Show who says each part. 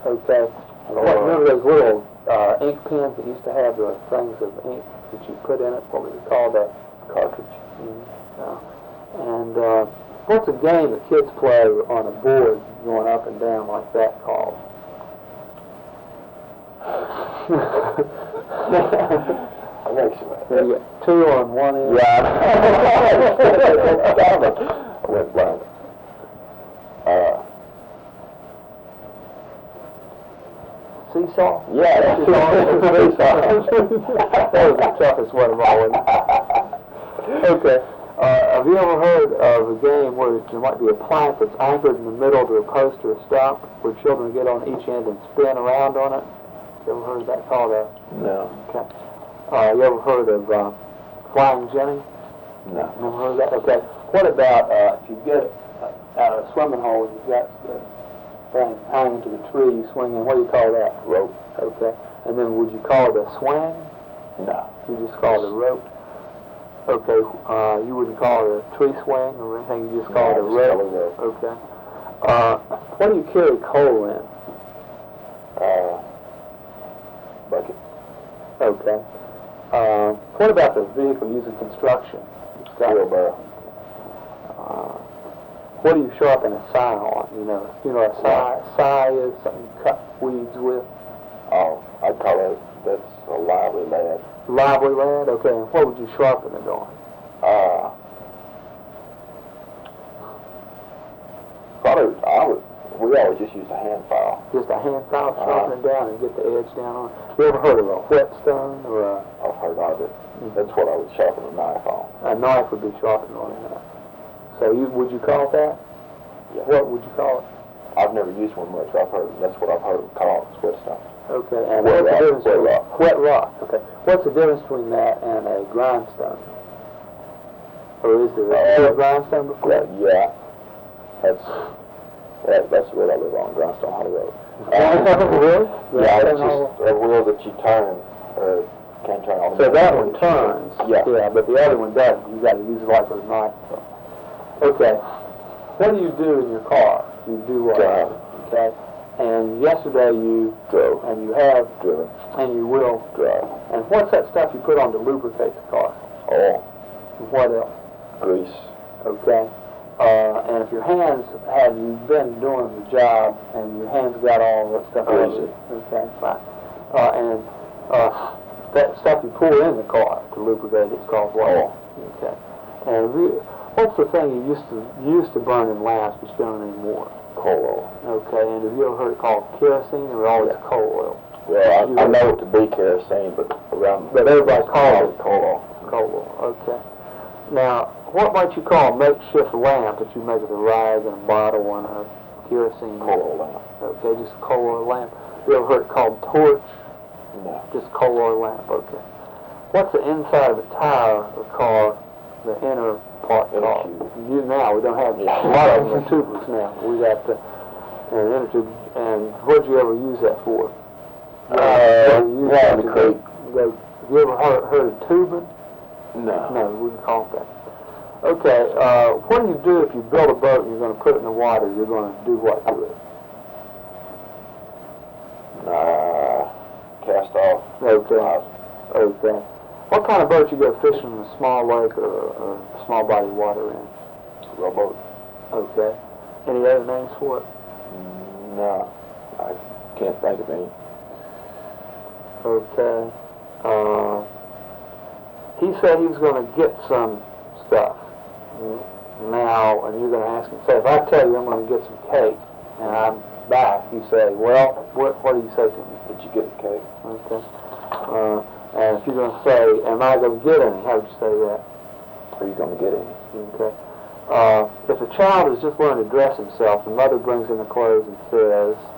Speaker 1: Okay. Remember those little ink pens that used to have the things of ink that you put in it? What was it called? A cartridge. And what's a game that kids play on a board going up and down like that called?
Speaker 2: I think so.
Speaker 1: You get two on one end.
Speaker 2: Yeah. I went blank.
Speaker 1: Seesaw?
Speaker 2: Yeah, that's
Speaker 1: Seesaw. That was the toughest one of all. Okay. Have you ever heard of a game where there might be a plank that's anchored in the middle to a post or a stump where children get on each end and spin around on it? You ever heard of that called a...
Speaker 2: No.
Speaker 1: Okay. You ever heard of Flying Jenny?
Speaker 2: No.
Speaker 1: Never heard of that? Okay. What about if you get out of a swimming hole and you've got the thing hanging to the tree, you swing in, what do you call that?
Speaker 2: Rope.
Speaker 1: Okay. And then would you call it a swing?
Speaker 2: No.
Speaker 1: You just call it a rope? Okay. You wouldn't call it a tree swing or anything, you just call it a rope? Okay. What do you carry coal in?
Speaker 2: Bucket.
Speaker 1: Okay. What about the vehicle used in construction?
Speaker 2: Wheelbarrow.
Speaker 1: What do you sharpen a sigh on? You know a sigh is something you cut weeds with.
Speaker 2: Oh, I call it, that's a lively lad.
Speaker 1: Lively lad? Okay. And what would you sharpen it on?
Speaker 2: We always just used a hand file.
Speaker 1: Just a hand file, sharpen it down and get the edge down on it. You ever heard of a whetstone or a...
Speaker 2: I've heard of it. That's what I would sharpen a knife on.
Speaker 1: A knife would be sharpened on that. So would you call it that?
Speaker 2: Yeah.
Speaker 1: What would you call it?
Speaker 2: I've never used one much. That's what I've heard called whetstone.
Speaker 1: Okay. And
Speaker 2: Wet
Speaker 1: what's the difference
Speaker 2: rock.
Speaker 1: between wet rock? Okay. What's the difference between that and a grindstone? Or is there a grindstone before?
Speaker 2: Yeah. That's where I live on, Grindstone Hollow Road.
Speaker 1: Really?
Speaker 2: Yeah, it's just a wheel that you turn, can't turn on.
Speaker 1: So that one turns.
Speaker 2: Yeah.
Speaker 1: Yeah, but the other one doesn't. You got to use it like with a knife. Okay. What do you do in your car? You do what?
Speaker 2: Drive.
Speaker 1: Okay. And yesterday you
Speaker 2: drove.
Speaker 1: And you have
Speaker 2: driven.
Speaker 1: And you will
Speaker 2: drive.
Speaker 1: And what's that stuff you put on to lubricate the car?
Speaker 2: Oil.
Speaker 1: What else?
Speaker 2: Grease.
Speaker 1: Okay. And if your hands have you been doing the job and your hands got all that stuff
Speaker 2: Greasy.
Speaker 1: Okay, fine. And that stuff you pour in the car to lubricate it's called what?
Speaker 2: Oil.
Speaker 1: Okay. And what's the thing you used to burn in lamps but you don't anymore?
Speaker 2: Coal oil.
Speaker 1: Okay. And have you ever heard it called kerosene or always coal oil?
Speaker 2: Well, I know it to be kerosene, but
Speaker 1: everybody calls it
Speaker 2: coal oil.
Speaker 1: Coal oil. Okay. Now, what might you call a makeshift lamp that you make with a rag and a bottle and a kerosene?
Speaker 2: Coal oil lamp.
Speaker 1: Okay, just a coal oil lamp. You ever heard it called torch?
Speaker 2: No.
Speaker 1: Just coal oil lamp, okay. What's the inside of a tire of a car, the inner part called? We don't have a lot of them are tubeless now. We got the inner tube. And what'd you ever use that for?
Speaker 2: Yeah, the creek.
Speaker 1: Have you ever heard of tubing?
Speaker 2: No.
Speaker 1: No, we wouldn't call it that. Okay, what do you do if you build a boat and you're going to put it in the water? You're going to do what to it?
Speaker 2: Cast off.
Speaker 1: Okay. Okay. What kind of boat you go fishing in a small lake or small body of water in?
Speaker 2: Rowboat.
Speaker 1: Okay. Any other names for it?
Speaker 2: No. I can't think of any.
Speaker 1: Okay. He said he was going to get some stuff now, and you're going to ask him, say, if I tell you I'm going to get some cake, and I'm back, you say, well, what do you say to me?
Speaker 2: Did you get the cake?
Speaker 1: Okay. And if you're going to say, am I going to get any, how would you say that?
Speaker 2: Are you going to get any?
Speaker 1: Okay. If a child has just learned to dress himself, the mother brings in the clothes and says,